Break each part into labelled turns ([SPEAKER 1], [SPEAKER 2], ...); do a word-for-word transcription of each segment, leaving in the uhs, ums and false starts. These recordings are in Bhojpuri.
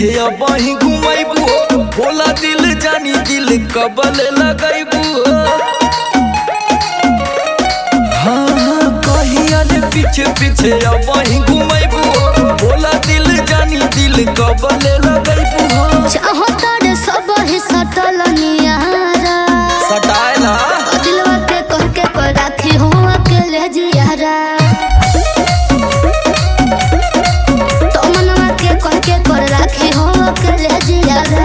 [SPEAKER 1] पीछे अब ही घुमाइबू बोला दिल जानी दिल कबल लगाइबू हाँ हाँ कहिया ने पीछे पीछे अब ही घुमाइबू बोला दिल जानी दिल कबल लगाइबू
[SPEAKER 2] चाहो तारे सब ही सटल नियारा
[SPEAKER 1] सटाए ना
[SPEAKER 2] दिलवा के कह के कर राखी हूँ अकेले जियारा तो मनवा के कह के कर राखी हूँ अकेले जियारा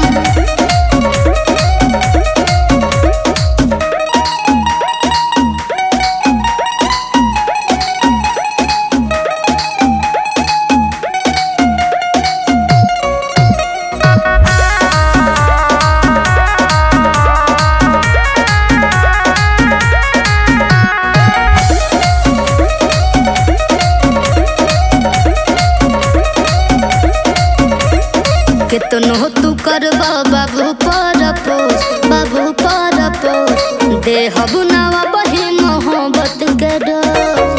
[SPEAKER 2] कितनो तू कर बाबू पर पोस बाबू पर पोस देहब नवा बही मोहब्बत के डोज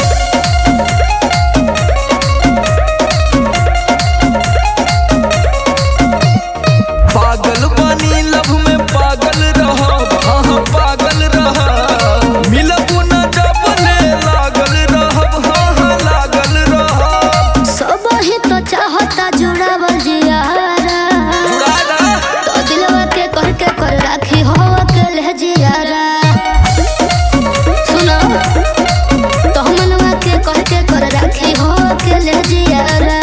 [SPEAKER 1] पागल बनी लव में पागल रहा हाँ पागल रहा मिलबू न जबले लागल रहा हाँ लागल रहा
[SPEAKER 2] सब ही तो चाहता जुड़ावल जियारा कर राखी हो अकेले जियारा सुनो तो मनवा के कह के कर राखी हो अकेले जियारा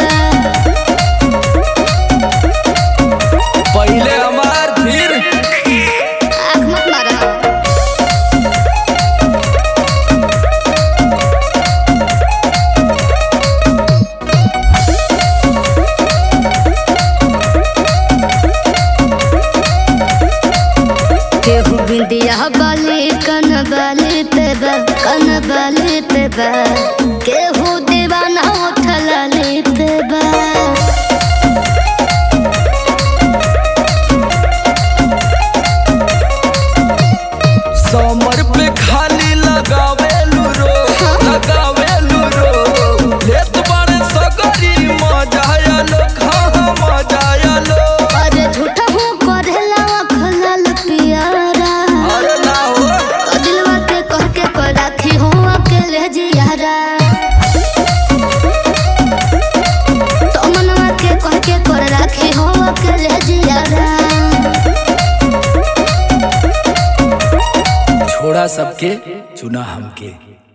[SPEAKER 1] पहले हमार फिर
[SPEAKER 2] आँख मत मारा केहू बिंदिया बाली कन बाली पे बा कन बाली पे बा केहू दीवाना उठलाली पे बा
[SPEAKER 1] समर पे खाली लगावेलू रो लगावेलू रो लेत बारे सगरी मजा आलो हाँ मजा आलो
[SPEAKER 2] अरे झूठा हूँ करेला खलाल पियारा
[SPEAKER 1] अरे ना हो
[SPEAKER 2] तो दिलवा के कह के कर राखी हूँ अकेले जियारा तो मनवा के कह के कर राखी हूँ अकेले जियारा
[SPEAKER 1] छोड़ा सबके चुना हमके।